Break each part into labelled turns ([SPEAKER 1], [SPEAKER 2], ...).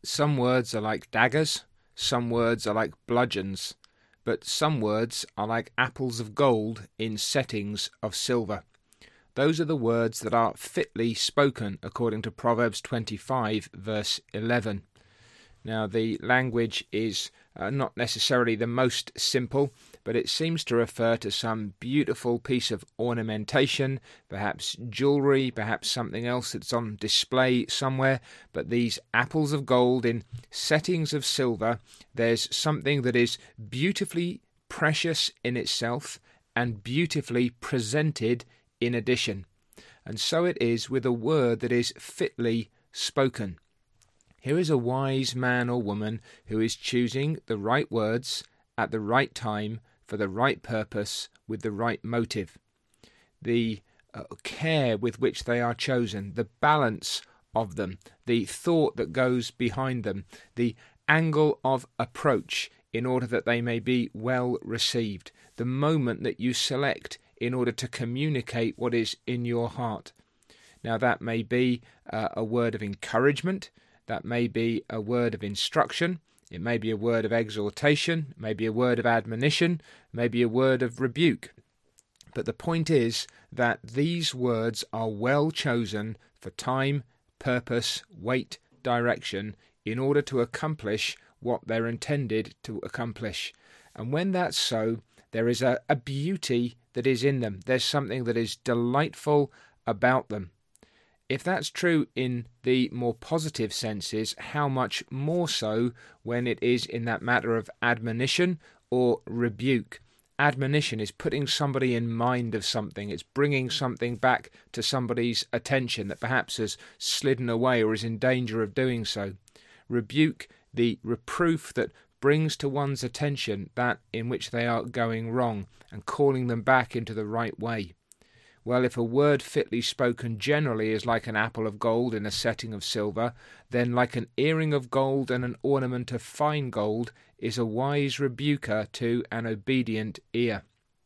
[SPEAKER 1] Some words are like daggers, some words are like bludgeons, but some words are like apples of gold in settings of silver. Those are the words that are fitly spoken, according to Proverbs 25, verse 11. Now, the language is not necessarily the most simple, but it seems to refer to some beautiful piece of ornamentation, perhaps jewellery, perhaps something else that's on display somewhere. But these apples of gold in settings of silver, there's something that is beautifully precious in itself and beautifully presented in addition. And so it is with a word that is fitly spoken. Here is a wise man or woman who is choosing the right words at the right time for the right purpose with the right motive. The care with which they are chosen, the balance of them, the thought that goes behind them, the angle of approach in order that they may be well received, the moment that you select in order to communicate what is in your heart. Now that may be a word of encouragement, that may be a word of instruction, it may be a word of exhortation, it may be a word of admonition, it may be a word of rebuke. But the point is that these words are well chosen for time, purpose, weight, direction, in order to accomplish what they're intended to accomplish. And when that's so, there is a beauty that is in them. There's something that is delightful about them. If that's true in the more positive senses, how much more so when it is in that matter of admonition or rebuke. Admonition is putting somebody in mind of something. It's bringing something back to somebody's attention that perhaps has slidden away or is in danger of doing so. Rebuke, the reproof that brings to one's attention that in which they are going wrong and calling them back into the right way. Well, if a word fitly spoken generally is like an apple of gold in a setting of silver, then like an earring of gold and an ornament of fine gold is a wise rebuker to an obedient ear.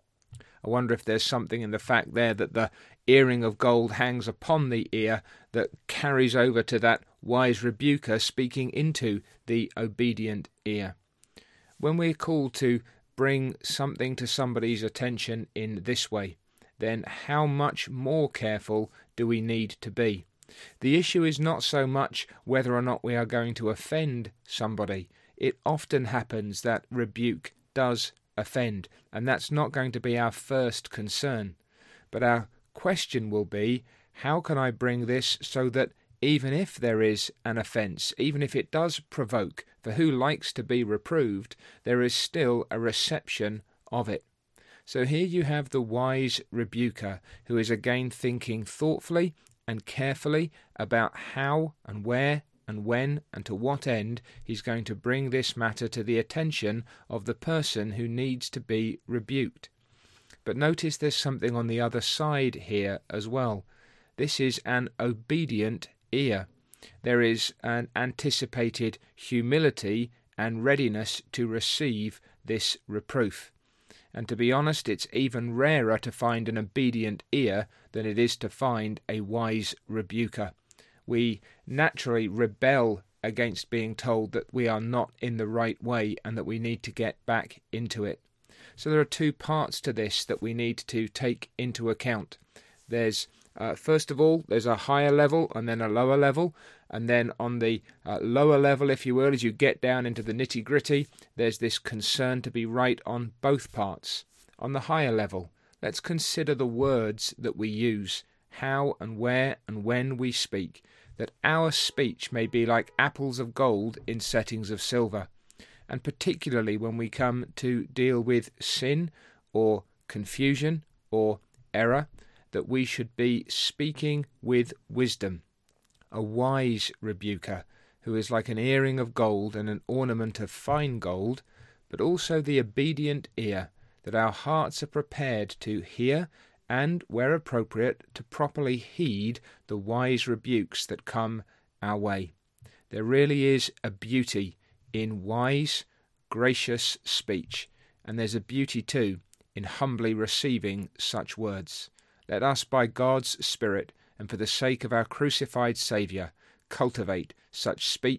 [SPEAKER 1] I wonder if there's something in the fact there that the earring of gold hangs upon the ear that carries over to that wise rebuker speaking into the obedient ear. When we're called to bring something to somebody's attention in this way, then how much more careful do we need to be? The issue is not so much whether or not we are going to offend somebody. It often happens that rebuke does offend, and that's not going to be our first concern. But our question will be, how can I bring this so that even if there is an offence, even if it does provoke, for who likes to be reproved, there is still a reception of it. So here you have the wise rebuker who is again thinking thoughtfully and carefully about how and where and when and to what end he's going to bring this matter to the attention of the person who needs to be rebuked. But notice there's something on the other side here as well. This is an obedient ear. There is an anticipated humility and readiness to receive this reproof. And to be honest, it's even rarer to find an obedient ear than it is to find a wise rebuker. We naturally rebel against being told that we are not in the right way and that we need to get back into it. So there are two parts to this that we need to take into account. There's first of all, there's a higher level and then a lower level. And then on the lower level, if you will, as you get down into the nitty-gritty, there's this concern to be right on both parts. On the higher level, let's consider the words that we use, how and where and when we speak, that our speech may be like apples of gold in settings of silver. And particularly when we come to deal with sin or confusion or error, that we should be speaking with wisdom. A wise rebuker, who is like an earring of gold and an ornament of fine gold, but also the obedient ear, that our hearts are prepared to hear and, where appropriate, to properly heed the wise rebukes that come our way. There really is a beauty in wise, gracious speech, and there's a beauty too in humbly receiving such words. Let us, by God's Spirit, and for the sake of our crucified Saviour, cultivate such speech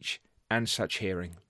[SPEAKER 1] and such hearing.